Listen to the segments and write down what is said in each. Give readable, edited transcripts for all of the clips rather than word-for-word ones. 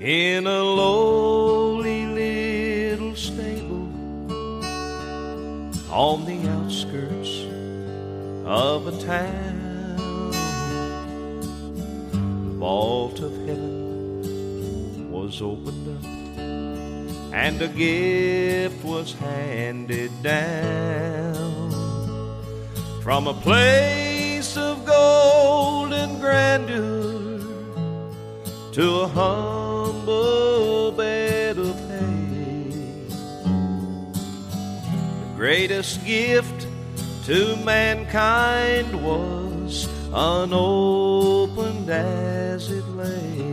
in a lowly little stable on the outskirts of a town. The vault of heaven was opened up, and a gift was handed down from a place of gold and grandeur to a humble bed of hay. The greatest gift to mankind was unopened as it lay.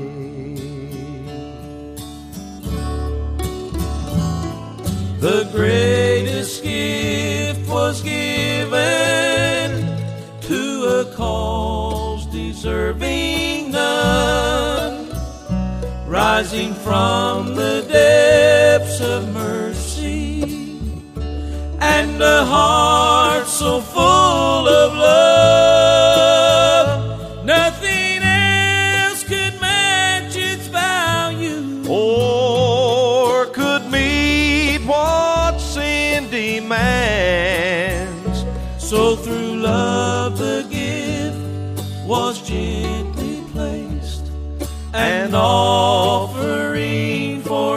The greatest gift was given to a cause deserving none, rising from the depths of mercy, and a heart so full of love, nothing else could match its value or could meet what sin demands. So through love the gift was gently placed, an offering for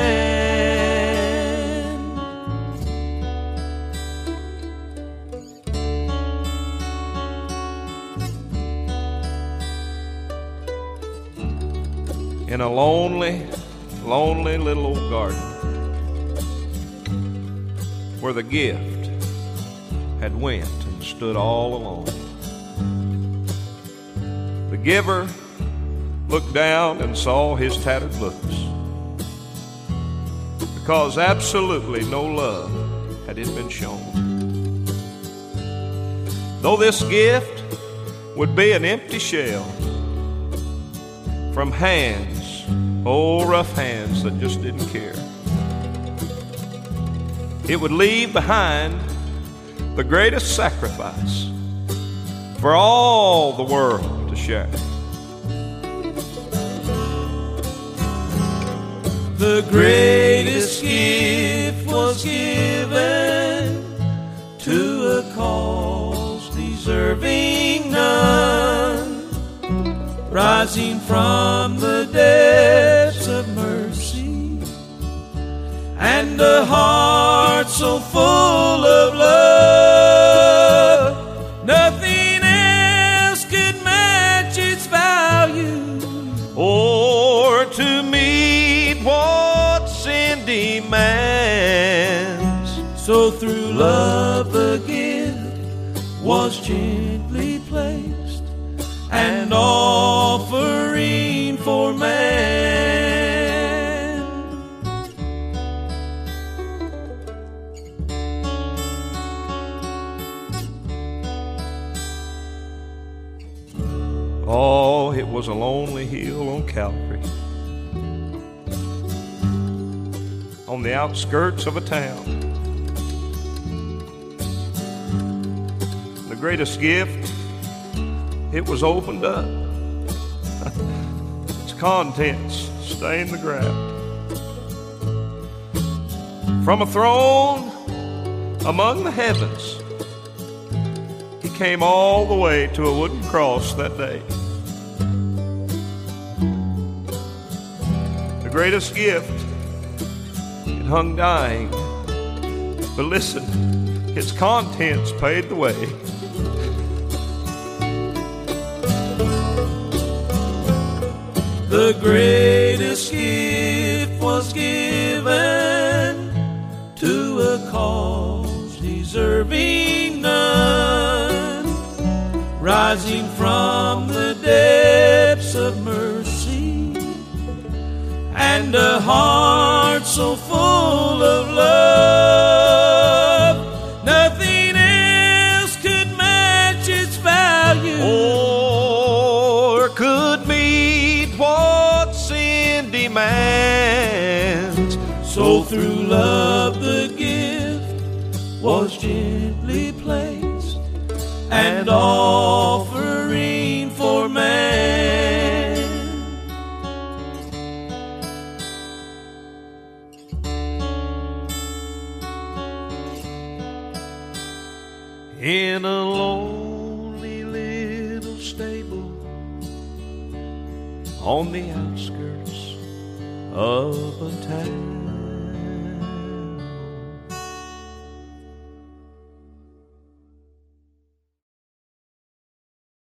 man. In a lonely, lonely little old garden where the gift had went and stood all alone, the giver looked down and saw his tattered looks, because absolutely no love had it been shown. Though this gift would be an empty shell from hands, oh, rough hands that just didn't care, it would leave behind the greatest sacrifice for all the world to share. The greatest gift was given to a cause deserving none, rising from the depths of mercy, and a heart so full of love, nothing else could match its value or to meet what sin demands. So through love the gift was gently placed, an offering for man. Oh, it was a lonely hill on Calvary, on the outskirts of a town. The greatest gift, it was opened up. Its contents stained the ground. From a throne among the heavens, he came all the way to a wooden cross that day. The greatest gift, it hung dying. But listen, its contents paid the way. The greatest gift was given to a cause deserving none, rising from the depths of mercy, and a heart so full of love, nothing else could match its value or could meet what sin demands. So through love the gift was gently placed, an offering for man. in a lonely little stable on the outskirts of a town.